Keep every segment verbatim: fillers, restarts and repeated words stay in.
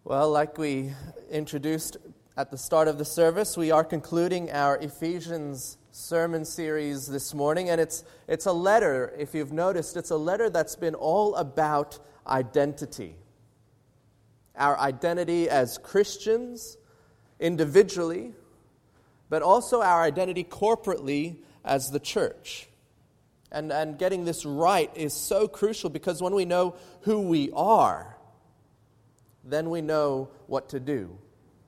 Well, like we introduced at the start of the service, we are concluding our Ephesians sermon series this morning, and it's it's a letter, if you've noticed, it's a letter that's been all about identity. Our identity as Christians, individually, but also our identity corporately as the church. And, and getting this right is so crucial because when we know who we are, then we know what to do.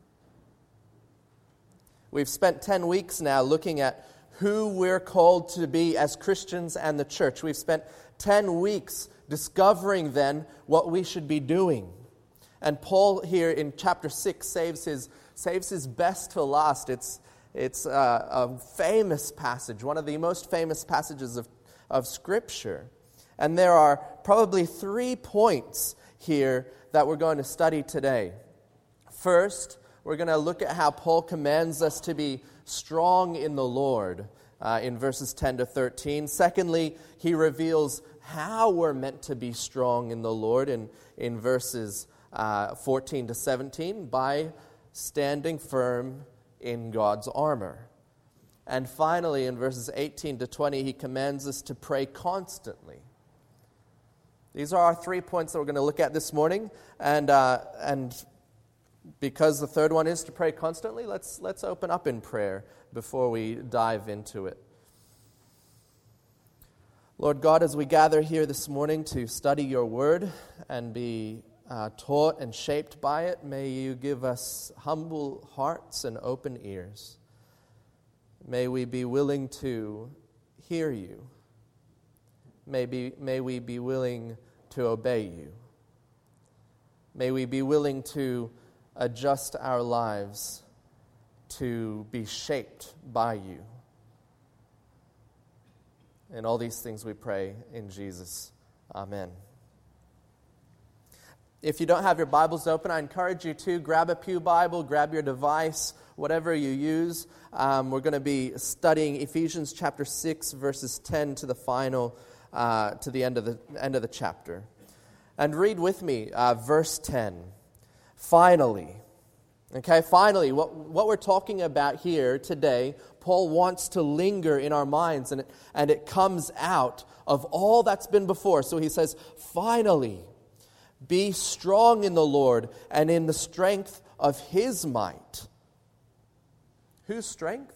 We've spent ten weeks now looking at who we're called to be as Christians and the church. We've spent ten weeks discovering then what we should be doing. And Paul here in chapter six saves his saves his best to last. It's it's a, a famous passage, one of the most famous passages of, of Scripture. And there are probably three points here that we're going to study today. First, we're going to look at how Paul commands us to be strong in the Lord uh, in verses ten to thirteen. Secondly, he reveals how we're meant to be strong in the Lord in, in verses uh, fourteen to seventeen by standing firm in God's armor. And finally, in verses eighteen to twenty, he commands us to pray constantly. These are our three points that we're going to look at this morning, and uh, and because the third one is to pray constantly, let's let's open up in prayer before we dive into it. Lord God, as we gather here this morning to study your word and be uh, taught and shaped by it, may you give us humble hearts and open ears. May we be willing to hear you. May, be, may we be willing to obey you. May we be willing to adjust our lives to be shaped by you. And all these things we pray in Jesus. Amen. If you don't have your Bibles open, I encourage you to grab a pew Bible, grab your device, whatever you use. Um, we're going to be studying Ephesians chapter six, verses ten to the final Uh, to the end of the end of the chapter. And read with me uh, verse ten. Finally. Okay, finally, what, what we're talking about here today, Paul wants to linger in our minds, and it, and it comes out of all that's been before. So he says, finally, be strong in the Lord and in the strength of His might. Whose strength?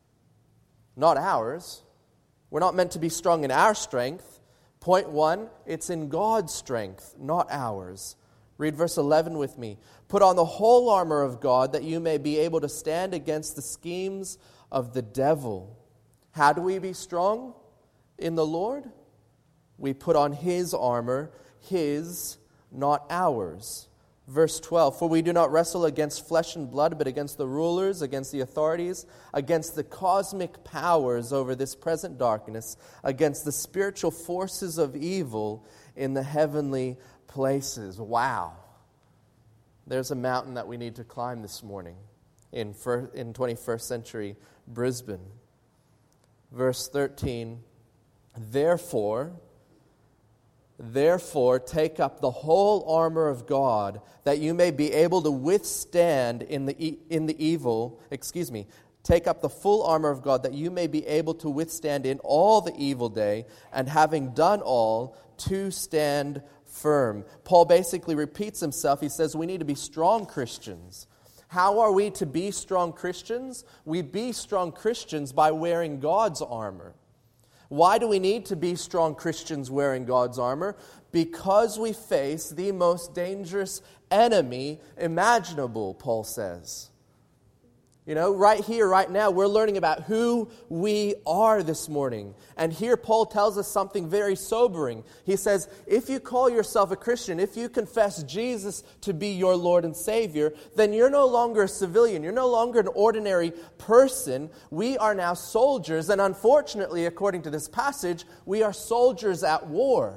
Not ours. We're not meant to be strong in our strength. Point one, it's in God's strength, not ours. Read verse eleven with me. Put on the whole armor of God that you may be able to stand against the schemes of the devil. How do we be strong in the Lord? We put on His armor, His, not ours. Verse twelve, for we do not wrestle against flesh and blood, but against the rulers, against the authorities, against the cosmic powers over this present darkness, against the spiritual forces of evil in the heavenly places. Wow. There's a mountain that we need to climb this morning in, first, in twenty-first century Brisbane. Verse thirteen, therefore... Therefore, take up the whole armor of God, that you may be able to withstand in the e- in the evil, excuse me, take up the full armor of God, that you may be able to withstand in all the evil day, and having done all, to stand firm. Paul basically repeats himself. He says we need to be strong Christians. How are we to be strong Christians? We be strong Christians by wearing God's armor. Why do we need to be strong Christians wearing God's armor? Because we face the most dangerous enemy imaginable, Paul says. You know, right here, right now, we're learning about who we are this morning. And here Paul tells us something very sobering. He says, if you call yourself a Christian, if you confess Jesus to be your Lord and Savior, then you're no longer a civilian. You're no longer an ordinary person. We are now soldiers. And unfortunately, according to this passage, we are soldiers at war.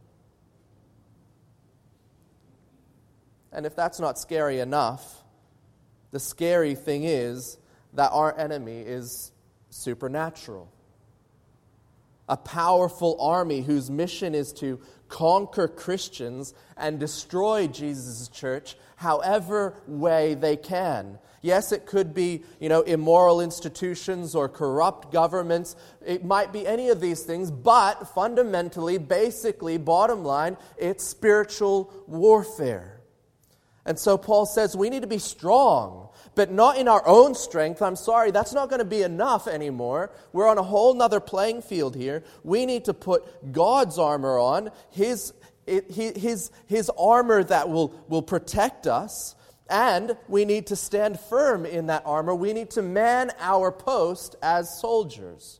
And if that's not scary enough, the scary thing is that our enemy is supernatural. A powerful army whose mission is to conquer Christians and destroy Jesus' church however way they can. Yes, it could be, you know, immoral institutions or corrupt governments. It might be any of these things, but fundamentally, basically, bottom line, it's spiritual warfare. And so Paul says we need to be strong, but not in our own strength. I'm sorry, that's not going to be enough anymore. We're on a whole nother playing field here. We need to put God's armor on, His, his, his armor that will, will protect us. And we need to stand firm in that armor. We need to man our post as soldiers.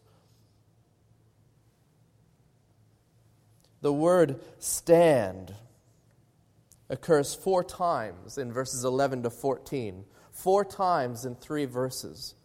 The word stand occurs four times in verses eleven to fourteen. Four times in three verses.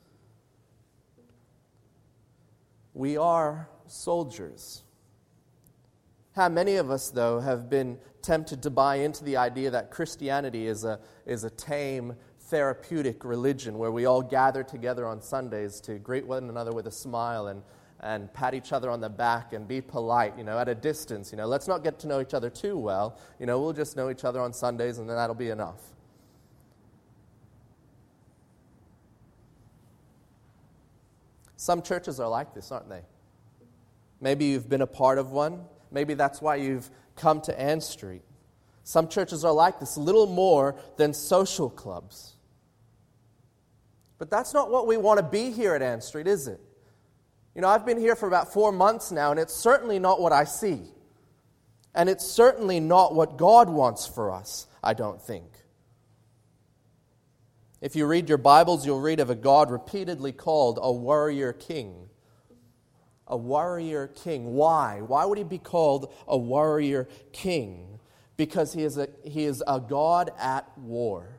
We are soldiers. How many of us, though, have been tempted to buy into the idea that Christianity is a, is a tame, therapeutic religion where we all gather together on Sundays to greet one another with a smile and, and pat each other on the back and be polite, you know, at a distance. You know, let's not get to know each other too well. You know, we'll just know each other on Sundays and then that'll be enough. Some churches are like this, aren't they? Maybe you've been a part of one. Maybe that's why you've come to Ann Street. Some churches are like this, a little more than social clubs. But that's not what we want to be here at Ann Street, is it? You know, I've been here for about four months now, and it's certainly not what I see. And it's certainly not what God wants for us, I don't think. If you read your Bibles, you'll read of a God repeatedly called a warrior king. A warrior king. Why? Why would he be called a warrior king? Because he is a, he is a God at war.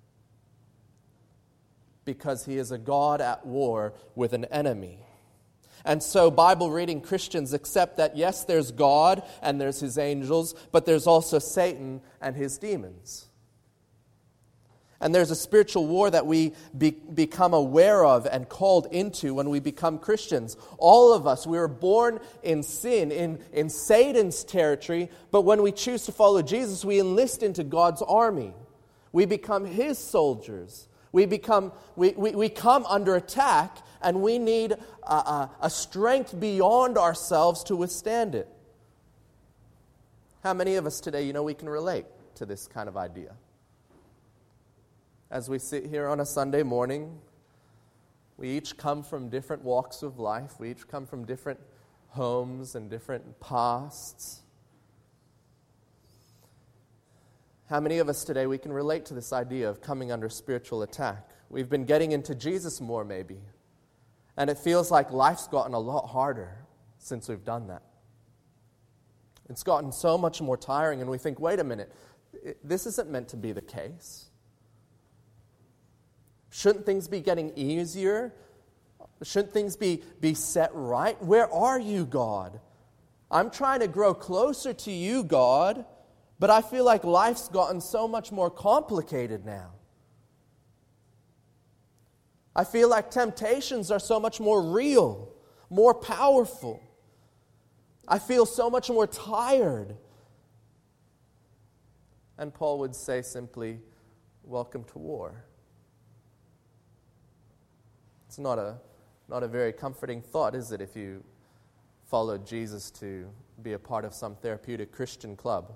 Because he is a God at war with an enemy. And so Bible reading Christians accept that yes, there's God and there's his angels, but there's also Satan and his demons. And there's a spiritual war that we be, become aware of and called into when we become Christians. All of us, we were born in sin, in, in Satan's territory, but when we choose to follow Jesus, we enlist into God's army. We become his soldiers. We become, we, we, we come under attack, and we need a, a, a strength beyond ourselves to withstand it. How many of us today, you know, we can relate to this kind of idea? As we sit here on a Sunday morning, we each come from different walks of life. We each come from different homes and different pasts. How many of us today, we can relate to this idea of coming under spiritual attack? We've been getting into Jesus more, maybe. And it feels like life's gotten a lot harder since we've done that. It's gotten so much more tiring, and we think, wait a minute, this isn't meant to be the case. Shouldn't things be getting easier? Shouldn't things be, be set right? Where are you, God? I'm trying to grow closer to you, God, but I feel like life's gotten so much more complicated now. I feel like temptations are so much more real, more powerful. I feel so much more tired. And Paul would say simply, welcome to war. It's not a, not a very comforting thought, is it, if you followed Jesus to be a part of some therapeutic Christian club?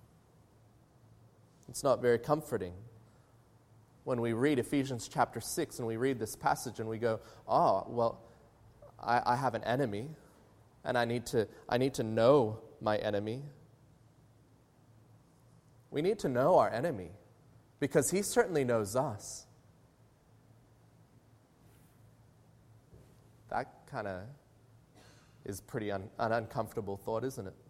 It's not very comforting. When we read Ephesians chapter six and we read this passage and we go, oh, well, I, I have an enemy, and I need to, I need to know my enemy. We need to know our enemy because he certainly knows us. That kind of is pretty un, an uncomfortable thought, isn't it?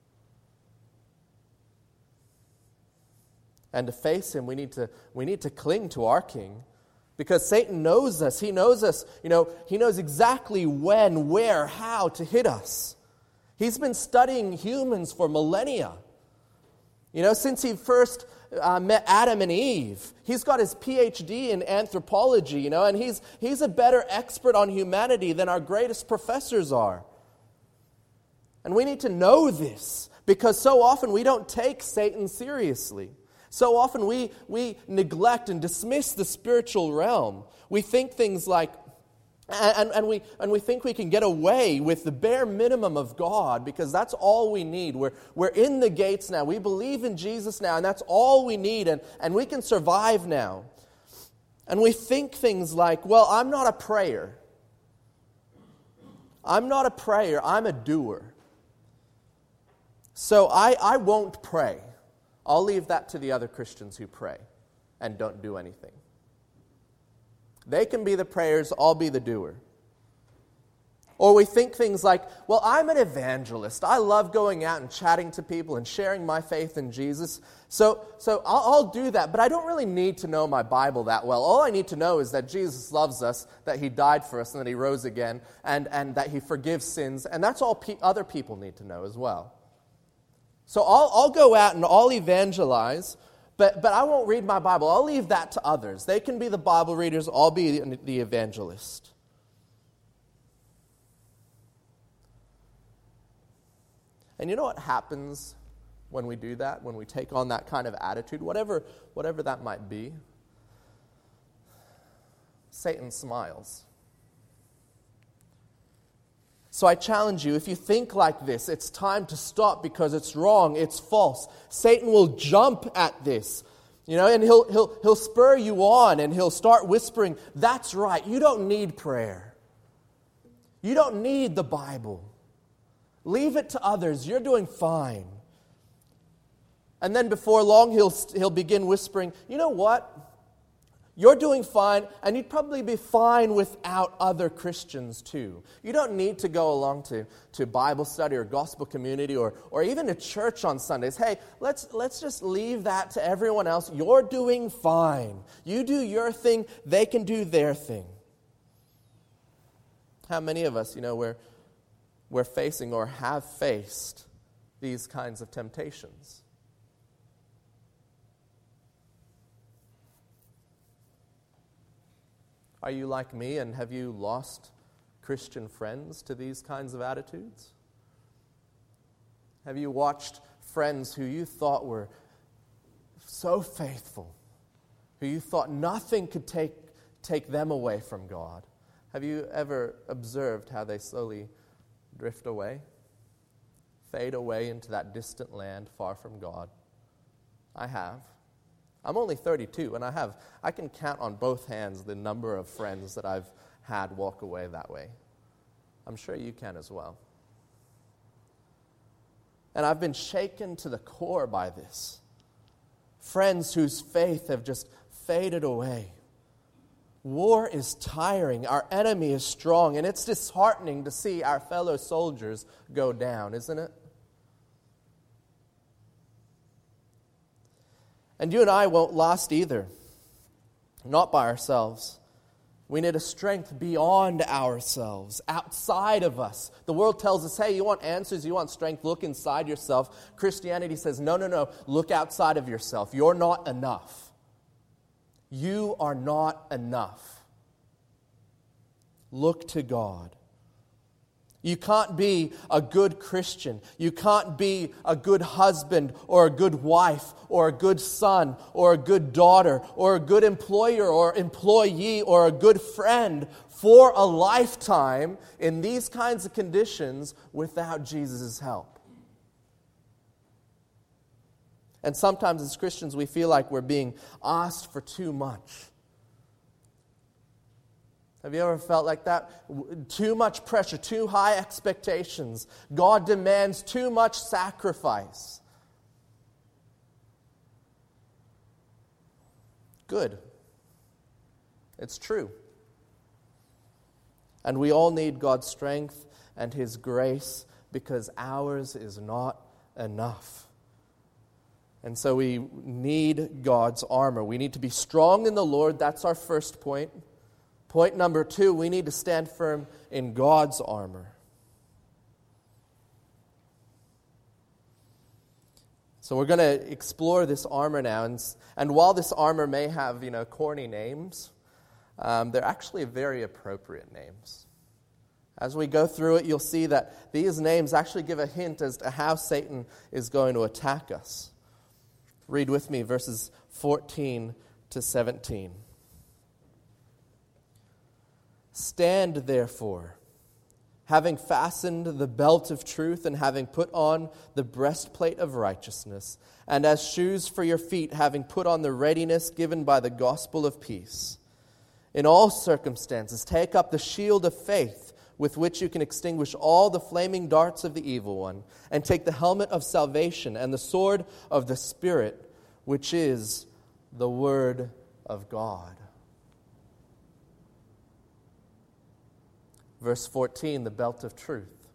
And to face him, we need to we need to cling to our King, because Satan knows us. He knows us. You know, he knows exactly when, where, how to hit us. He's been studying humans for millennia. You know, since he first Uh, met Adam and Eve. He's got his P H D in anthropology, you know, and he's he's a better expert on humanity than our greatest professors are. And we need to know this Because so often we don't take Satan seriously. So often we, we neglect and dismiss the spiritual realm. We think things like, and, and, we, and we think we can get away with the bare minimum of God because that's all we need. We're, we're in the gates now. We believe in Jesus now, and that's all we need, and, and we can survive now. And we think things like, well, I'm not a prayer. I'm not a prayer, I'm a doer. So I, I won't pray. I'll leave that to the other Christians who pray and don't do anything. They can be the prayers, I'll be the doer. Or we think things like, well, I'm an evangelist. I love going out and chatting to people and sharing my faith in Jesus. So, so I'll, I'll do that, but I don't really need to know my Bible that well. All I need to know is that Jesus loves us, that He died for us, and that He rose again, and, and that He forgives sins. And that's all pe- other people need to know as well. So I'll, I'll go out and I'll evangelize, but, but I won't read my Bible. I'll leave that to others. They can be the Bible readers, I'll be the, the evangelist. And you know what happens when we do that, when we take on that kind of attitude, whatever, whatever that might be? Satan smiles. So I challenge you, if you think like this, it's time to stop because it's wrong, it's false. Satan will jump at this, you know, and he'll he'll he'll spur you on, and he'll start whispering, "That's right, you don't need prayer. You don't need the Bible. Leave it to others. You're doing fine." And then before long, he'll he'll begin whispering, "You know what? You're doing fine, and you'd probably be fine without other Christians too. You don't need to go along to, to Bible study or gospel community or, or even to church on Sundays. Hey, let's, let's just leave that to everyone else. You're doing fine. You do your thing, they can do their thing." How many of us, you know, we're, we're facing or have faced these kinds of temptations? Are you like me, and have you lost Christian friends to these kinds of attitudes? Have you watched friends who you thought were so faithful, who you thought nothing could take, take them away from God? Have you ever observed how they slowly drift away, fade away into that distant land far from God? I have. I'm only thirty-two, and I have I can count on both hands the number of friends that I've had walk away that way. I'm sure you can as well. And I've been shaken to the core by this. Friends whose faith have just faded away. War is tiring, our enemy is strong, and it's disheartening to see our fellow soldiers go down, isn't it? And you and I won't last either. Not by ourselves. We need a strength beyond ourselves, outside of us. The world tells us, hey, you want answers, you want strength, look inside yourself. Christianity says, no, no, no, look outside of yourself. You're not enough. You are not enough. Look to God. You can't be a good Christian. You can't be a good husband or a good wife or a good son or a good daughter or a good employer or employee or a good friend for a lifetime in these kinds of conditions without Jesus' help. And sometimes as Christians we feel like we're being asked for too much. Have you ever felt like that? Too much pressure, too high expectations. God demands too much sacrifice. Good. It's true. And we all need God's strength and His grace because ours is not enough. And so we need God's armor. We need to be strong in the Lord. That's our first point. Point number two, we need to stand firm in God's armor. So we're going to explore this armor now. And, and while this armor may have, you know, corny names, um, they're actually very appropriate names. As we go through it, you'll see that these names actually give a hint as to how Satan is going to attack us. Read with me verses fourteen to seventeen. Stand therefore, having fastened the belt of truth and having put on the breastplate of righteousness, and as shoes for your feet, having put on the readiness given by the gospel of peace. In all circumstances, take up the shield of faith, with which you can extinguish all the flaming darts of the evil one, and take the helmet of salvation and the sword of the Spirit, which is the Word of God. Verse fourteen, the belt of truth.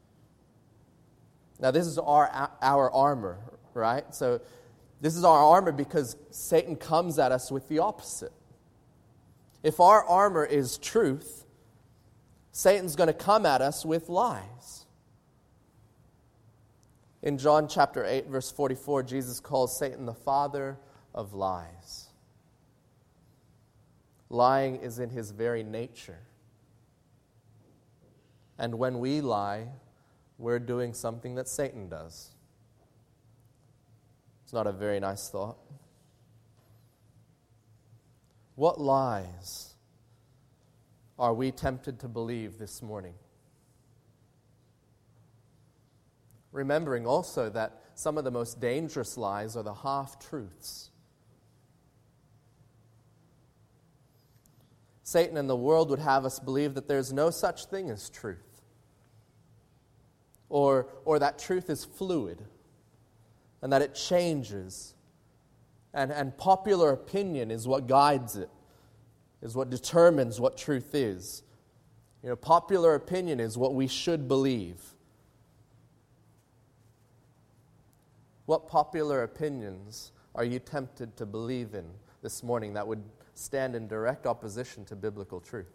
Now this is our, our armor, right? So this is our armor because Satan comes at us with the opposite. If our armor is truth, Satan's going to come at us with lies. In John chapter eight, verse forty-four, Jesus calls Satan the father of lies. Lying is in his very nature. And when we lie, we're doing something that Satan does. It's not a very nice thought. What lies are we tempted to believe this morning? Remembering also that some of the most dangerous lies are the half-truths. Satan and the world would have us believe that there's no such thing as truth. Or, or that truth is fluid, and that it changes. And, and popular opinion is what guides it, is what determines what truth is. You know, popular opinion is what we should believe. What popular opinions are you tempted to believe in this morning that would stand in direct opposition to biblical truth?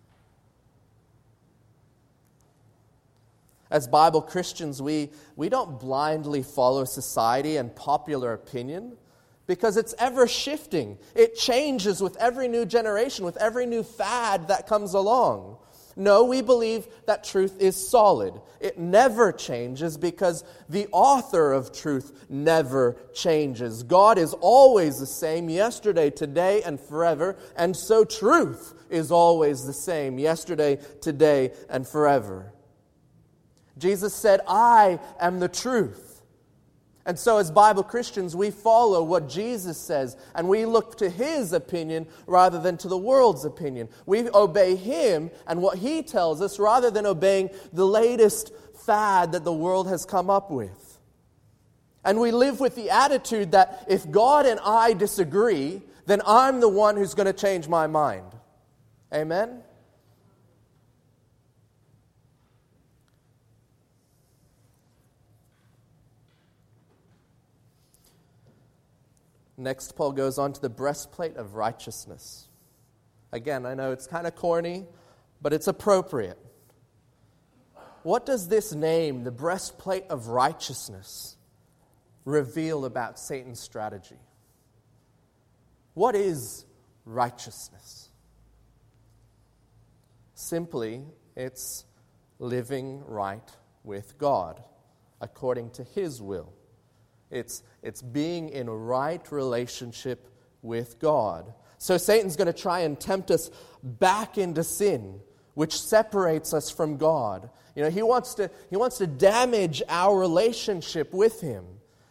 As Bible Christians, we, we don't blindly follow society and popular opinion because it's ever shifting. It changes with every new generation, with every new fad that comes along. No, we believe that truth is solid. It never changes because the author of truth never changes. God is always the same yesterday, today, and forever, and so truth is always the same yesterday, today, and forever. Jesus said, I am the truth. And so as Bible Christians, we follow what Jesus says, and we look to His opinion rather than to the world's opinion. We obey Him and what He tells us rather than obeying the latest fad that the world has come up with. And we live with the attitude that if God and I disagree, then I'm the one who's going to change my mind. Amen? Next, Paul goes on to the breastplate of righteousness. Again, I know it's kind of corny, but it's appropriate. What does this name, the breastplate of righteousness, reveal about Satan's strategy? What is righteousness? Simply, it's living right with God, according to His will. It's, it's being in a right relationship with God. So Satan's going to try and tempt us back into sin, which separates us from God. You know, he wants to, he wants to damage our relationship with Him.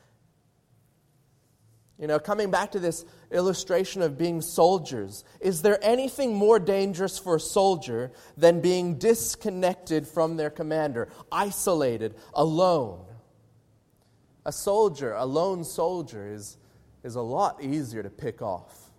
You know, coming back to this illustration of being soldiers, is there anything more dangerous for a soldier than being disconnected from their commander, isolated, alone? A soldier, a lone soldier, is, is a lot easier to pick off.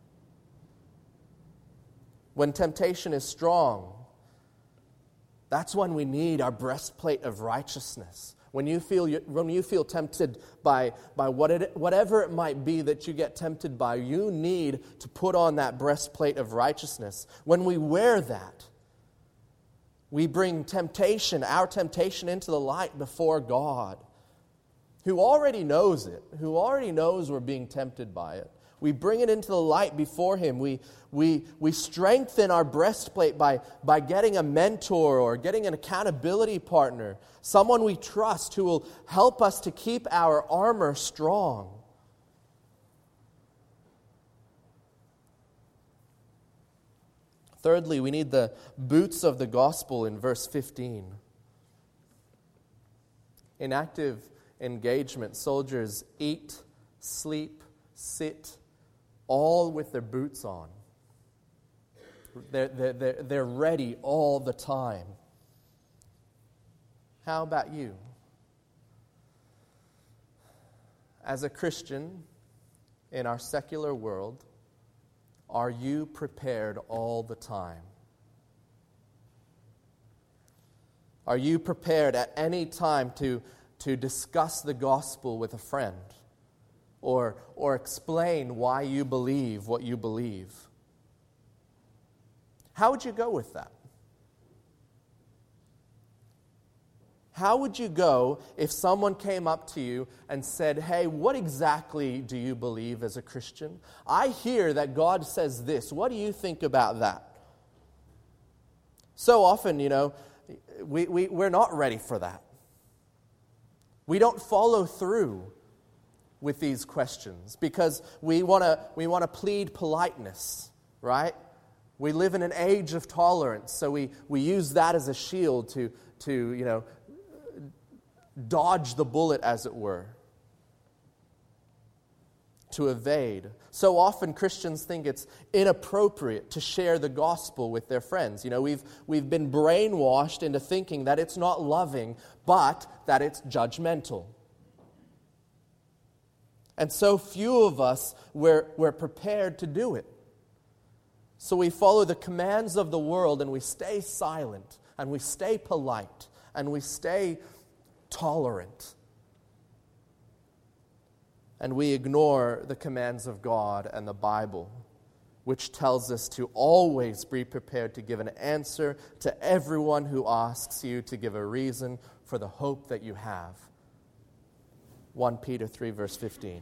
When temptation is strong, that's when we need our breastplate of righteousness. When you feel when you feel tempted by, by what it, whatever it might be that you get tempted by, you need to put on that breastplate of righteousness. When we wear that, we bring temptation, our temptation, into the light before God, who already knows it, who already knows we're being tempted by it. We bring it into the light before Him. We, we, we strengthen our breastplate by, by getting a mentor or getting an accountability partner, someone we trust who will help us to keep our armor strong. Thirdly, we need the boots of the gospel in verse fifteen. In active engagement, soldiers eat, sleep, sit, all with their boots on. They're, they're, they're ready all the time. How about you? As a Christian in our secular world, are you prepared all the time? Are you prepared at any time to, to discuss the gospel with a friend? Or, or explain why you believe what you believe? How would you go with that? How would you go if someone came up to you and said, hey, what exactly do you believe as a Christian? I hear that God says this. What do you think about that? So often, you know, we, we, we're not ready for that. We don't follow through with these questions because we want to we want to plead politeness, right? We live in an age of tolerance, so we, we use that as a shield to, to, you know, dodge the bullet, as it were, to evade. So often Christians think it's inappropriate to share the gospel with their friends. You know, we've we've been brainwashed into thinking that it's not loving, but that it's judgmental. And so few of us were, were prepared to do it. So we follow the commands of the world and we stay silent and we stay polite and we stay tolerant. And we ignore the commands of God and the Bible, which tells us to always be prepared to give an answer to everyone who asks you to give a reason for the hope that you have. First Peter three, verse fifteen.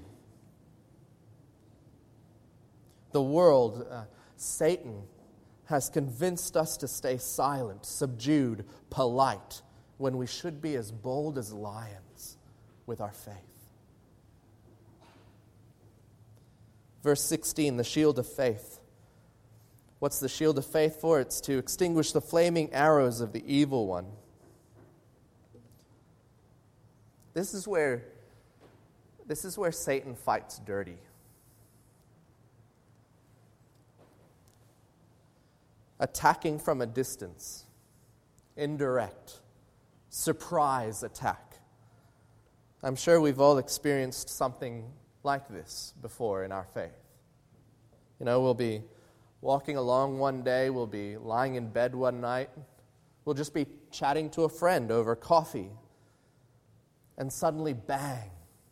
The world, uh, Satan, has convinced us to stay silent, subdued, polite, when we should be as bold as lions with our faith. Verse sixteen, the shield of faith. What's the shield of faith for? It's to extinguish the flaming arrows of the evil one. This is where This is where Satan fights dirty. Attacking from a distance, indirect, surprise attack. I'm sure we've all experienced something like this before in our faith. You know, we'll be walking along one day, we'll be lying in bed one night, we'll just be chatting to a friend over coffee, and suddenly, bang,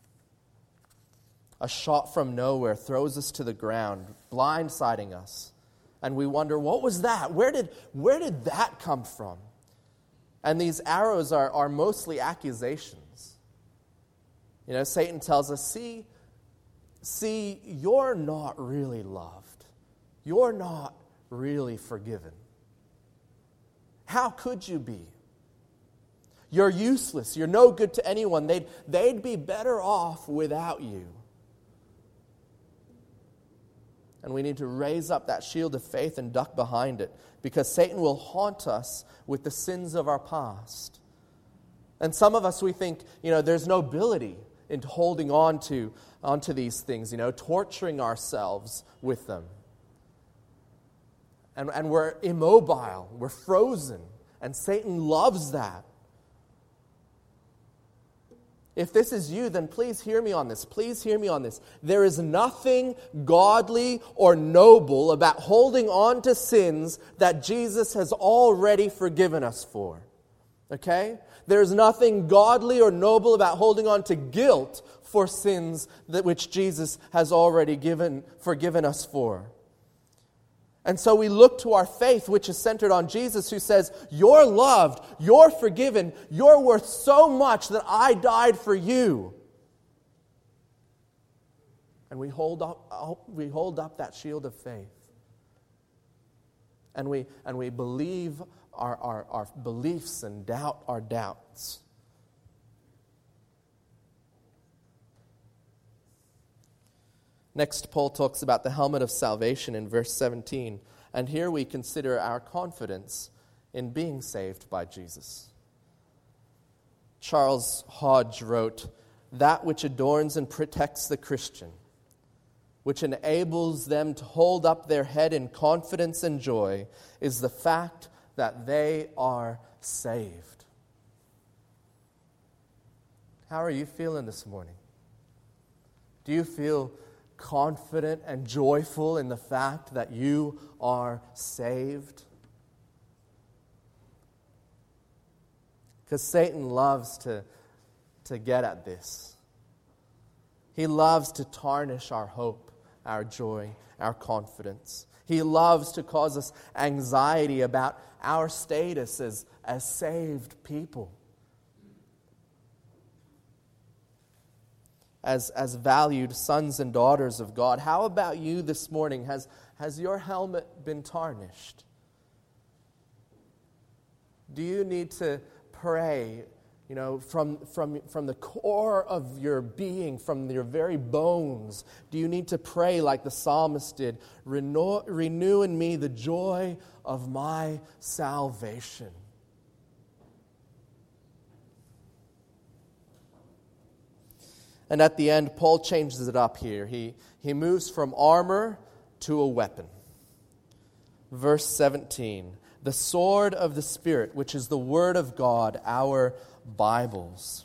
a shot from nowhere throws us to the ground, blindsiding us. And we wonder, what was that? Where did, where did that come from? And these arrows are, are mostly accusations. You know, Satan tells us, see, see, you're not really loved. You're not really forgiven. How could you be? You're useless. You're no good to anyone. They'd, they'd be better off without you. And we need to raise up that shield of faith and duck behind it, because Satan will haunt us with the sins of our past. And some of us, we think, you know, there's nobility in holding on to, onto these things, you know, torturing ourselves with them. And, and we're immobile, we're frozen, and Satan loves that. If this is you, then please hear me on this. Please hear me on this. There is nothing godly or noble about holding on to sins that Jesus has already forgiven us for. Okay? There's nothing godly or noble about holding on to guilt for sins that which Jesus has already given forgiven us for. And so we look to our faith, which is centered on Jesus, who says, you're loved, you're forgiven, you're worth so much that I died for you. And we hold up, we hold up that shield of faith. And we, and we believe our, our, our beliefs and doubt our doubts. Next, Paul talks about the helmet of salvation in verse seventeen. And here we consider our confidence in being saved by Jesus. Charles Hodge wrote, "That which adorns and protects the Christian, which enables them to hold up their head in confidence and joy, is the fact that they are saved." How are you feeling this morning? Do you feel confident and joyful in the fact that you are saved? Because Satan loves to, to get at this. He loves to tarnish our hope, our joy, our confidence. He loves to cause us anxiety about our status as, as saved people. As, as valued sons and daughters of God. How about you this morning? Has, has your helmet been tarnished? Do you need to pray, you know, from, from, from the core of your being, from your very bones? Do you need to pray like the psalmist did? Renew, renew in me the joy of my salvation. And at the end, Paul changes it up here. He, he moves from armor to a weapon. Verse seventeen, the sword of the Spirit, which is the Word of God, our Bibles.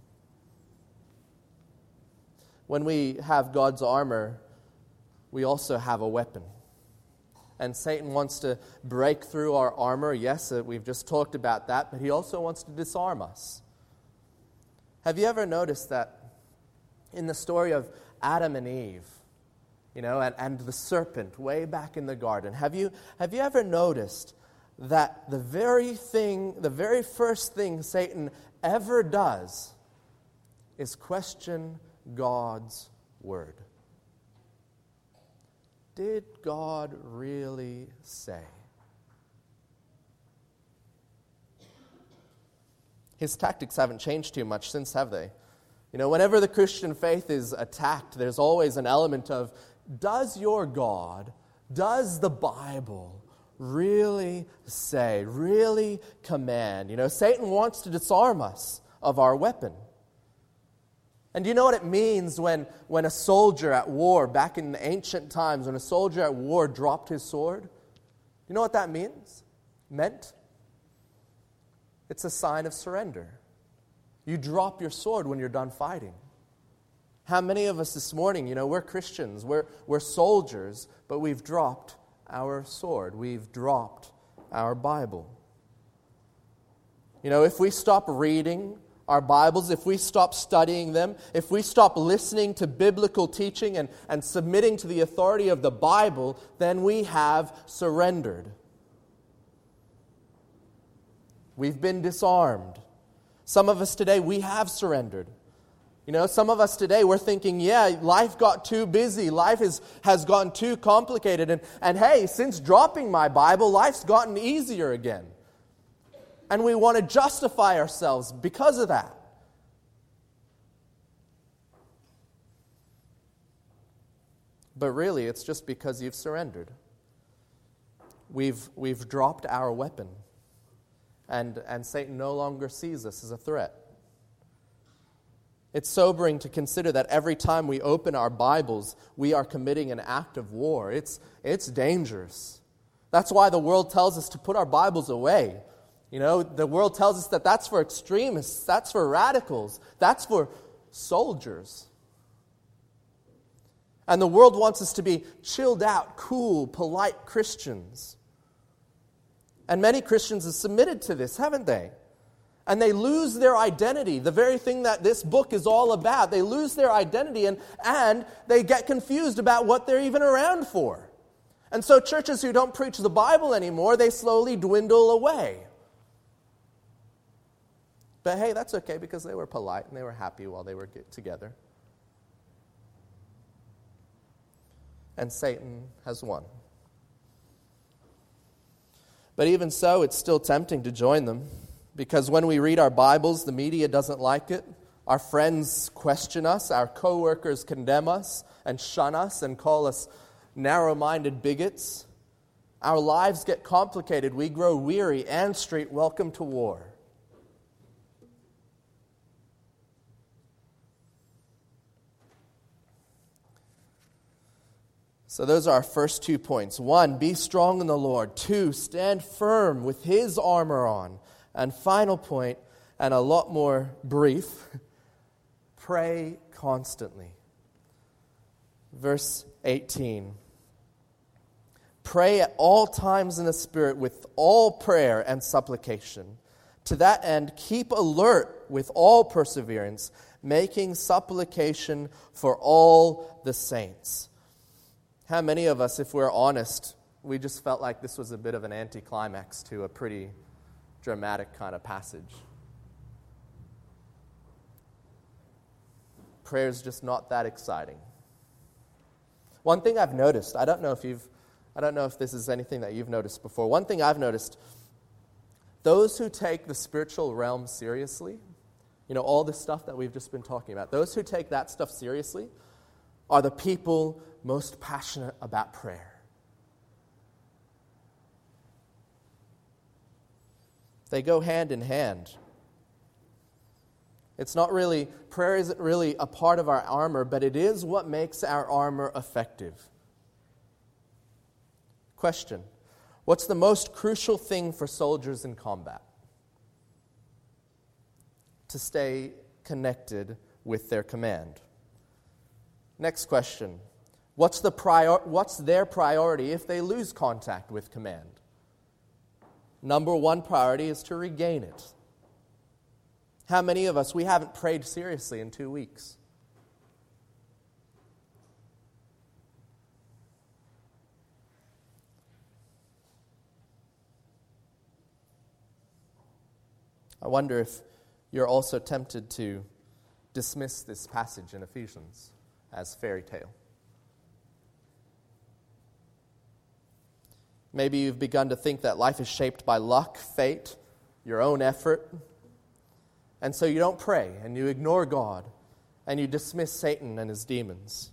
When we have God's armor, we also have a weapon. And Satan wants to break through our armor. Yes, we've just talked about that, but he also wants to disarm us. Have you ever noticed that in the story of Adam and Eve, you know, and, and the serpent way back in the garden, have you have you ever noticed that the very thing, the very first thing Satan ever does is question God's word? Did God really say? His tactics haven't changed too much since, have they? You know, whenever the Christian faith is attacked, there's always an element of, does your God, does the Bible really say, really command? You know, Satan wants to disarm us of our weapon. And do you know what it means when, when a soldier at war, back in the ancient times, when a soldier at war dropped his sword? Do you know what that means? Meant? It's a sign of surrender. You drop your sword when you're done fighting. How many of us this morning, you know, we're Christians, we're, we're soldiers, but we've dropped our sword. We've dropped our Bible. You know, if we stop reading our Bibles, if we stop studying them, if we stop listening to biblical teaching and, and submitting to the authority of the Bible, then we have surrendered. We've been disarmed. Some of us today, we have surrendered. You know, some of us today, we're thinking, yeah, life got too busy. Life is, has gotten too complicated. And, and hey, since dropping my Bible, life's gotten easier again. And we want to justify ourselves because of that. But really, it's just because you've surrendered. We've, we've dropped our weapon. And, and Satan no longer sees us as a threat. It's sobering to consider that every time we open our Bibles, we are committing an act of war. It's, it's dangerous. That's why the world tells us to put our Bibles away. You know, the world tells us that that's for extremists, that's for radicals, that's for soldiers. And the world wants us to be chilled out, cool, polite Christians. And many Christians have submitted to this, haven't they? And they lose their identity, the very thing that this book is all about. They lose their identity and, and they get confused about what they're even around for. And so churches who don't preach the Bible anymore, they slowly dwindle away. But hey, that's okay because they were polite and they were happy while they were together. and Satan has won. But even so, it's still tempting to join them, because when we read our Bibles, the media doesn't like it. Our friends question us, our co-workers condemn us and shun us and call us narrow-minded bigots. Our lives get complicated. We grow weary. Ann Street, welcome to war. So those are our first two points. One, be strong in the Lord. Two, stand firm with His armor on. And final point, and a lot more brief, pray constantly. Verse eighteen. Pray at all times in the Spirit with all prayer and supplication. To that end, keep alert with all perseverance, making supplication for all the saints. How many of us, if we're honest, we just felt like this was a bit of an anticlimax to a pretty dramatic kind of passage? Prayer's just not that exciting. One thing I've noticed, I don't know if you've I don't know if this is anything that you've noticed before. One thing I've noticed, those who take the spiritual realm seriously, you know, all this stuff that we've just been talking about, those who take that stuff seriously are the people most passionate about prayer. They go hand in hand. It's not really, prayer isn't really a part of our armor, but it is what makes our armor effective. Question: what's the most crucial thing for soldiers in combat? To stay connected with their command. Next question: what's the prior, what's their priority if they lose contact with command? Number one priority is to regain it. How many of us, we haven't prayed seriously in two weeks? I wonder if you're also tempted to dismiss this passage in Ephesians as fairy tale. Maybe you've begun to think that life is shaped by luck, fate, your own effort, and so you don't pray, and you ignore God, and you dismiss Satan and his demons.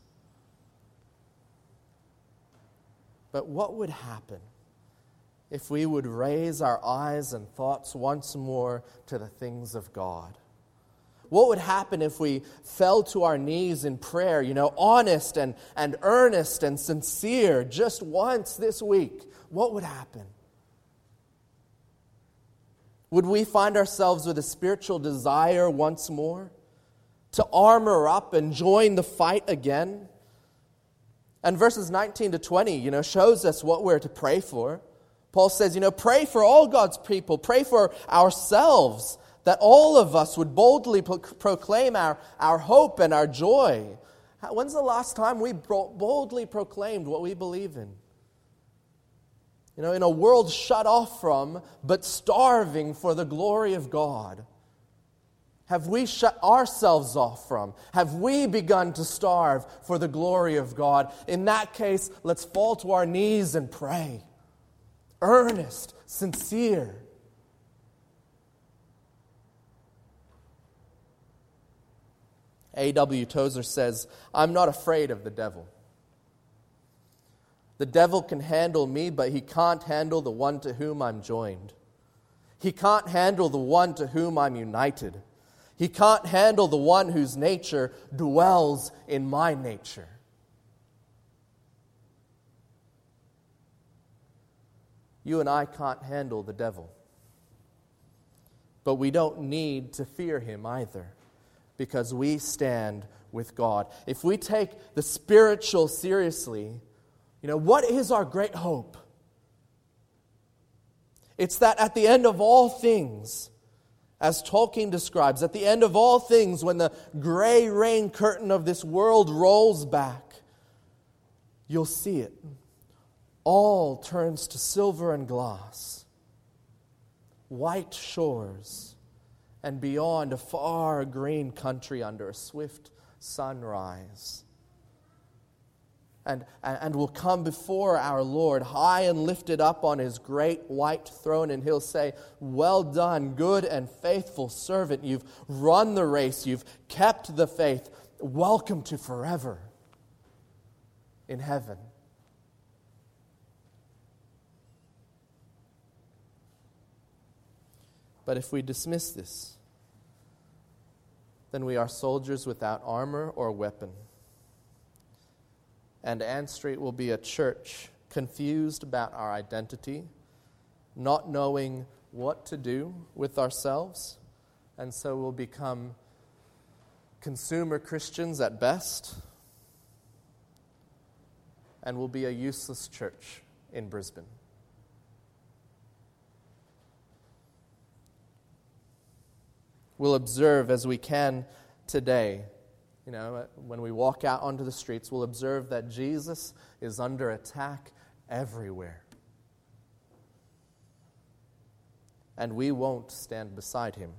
But what would happen if we would raise our eyes and thoughts once more to the things of God? What would happen if we fell to our knees in prayer, you know, honest and, and earnest and sincere, just once this week? What would happen? Would we find ourselves with a spiritual desire once more to armor up and join the fight again? And verses nineteen to twenty, you know, shows us what we're to pray for. Paul says, you know, pray for all God's people. Pray for ourselves, that all of us would boldly pro- proclaim our, our hope and our joy. When's the last time we boldly proclaimed what we believe in? You know, in a world shut off from, but starving for the glory of God. Have we shut ourselves off from? Have we begun to starve for the glory of God? In that case, let's fall to our knees and pray. Earnest, sincere. A W Tozer says, I'm not afraid of the devil. The devil can handle me, but he can't handle the one to whom I'm joined. He can't handle the one to whom I'm united. He can't handle the one whose nature dwells in my nature. You and I can't handle the devil. But we don't need to fear him either, because we stand with God. If we take the spiritual seriously, you know, what is our great hope? It's that at the end of all things, as Tolkien describes, at the end of all things, when the gray rain curtain of this world rolls back, you'll see it. All turns to silver and glass, white shores, and beyond a far green country under a swift sunrise. and, and will come before our Lord, high and lifted up on his great white throne, and he'll say, "Well done, good and faithful servant. You've run the race. You've kept the faith. Welcome to forever in heaven." But if we dismiss this, then we are soldiers without armor or weapon. And Ann Street will be a church confused about our identity, not knowing what to do with ourselves, and so we'll become consumer Christians at best, and will be a useless church in Brisbane. We'll observe as we can today, you know, when we walk out onto the streets, we'll observe that Jesus is under attack everywhere. And we won't stand beside him.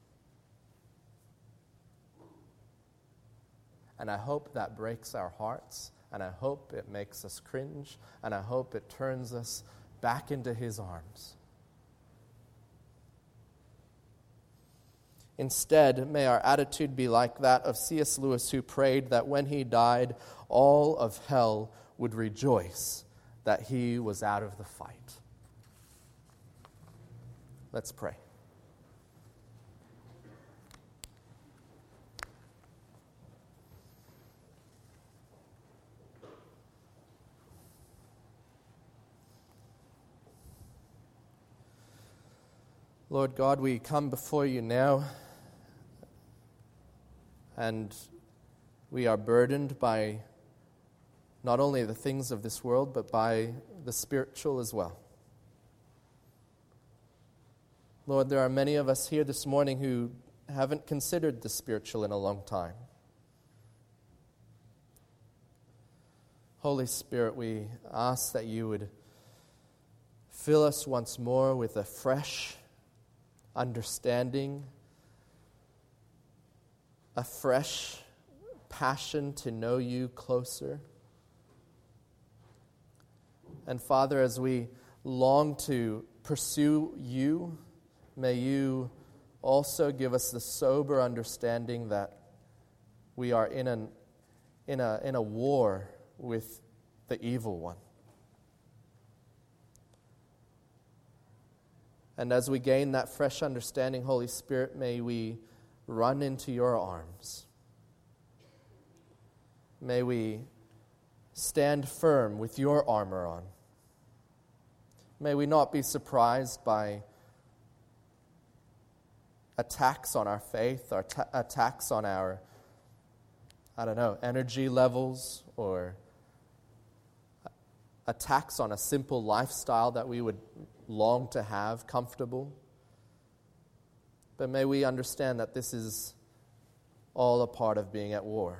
And I hope that breaks our hearts, and I hope it makes us cringe, and I hope it turns us back into his arms. Instead, may our attitude be like that of C S Lewis, who prayed that when he died, all of hell would rejoice that he was out of the fight. Let's pray. Lord God, we come before you now, and we are burdened by not only the things of this world, but by the spiritual as well. Lord, there are many of us here this morning who haven't considered the spiritual in a long time. Holy Spirit, we ask that you would fill us once more with a fresh understanding, a fresh passion to know you closer. And Father, as we long to pursue you, may you also give us the sober understanding that we are in an in a in a war with the evil one. And as we gain that fresh understanding, Holy Spirit, may we run into your arms. May we stand firm with your armor on. May we not be surprised by attacks on our faith, or ta- attacks on our, I don't know, energy levels, or attacks on a simple lifestyle that we would long to have comfortable. But may we understand that this is all a part of being at war.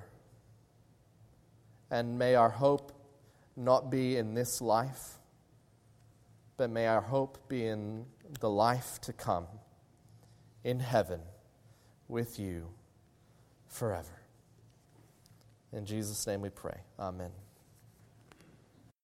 And may our hope not be in this life, but may our hope be in the life to come, in heaven, with you forever. In Jesus' name we pray. Amen.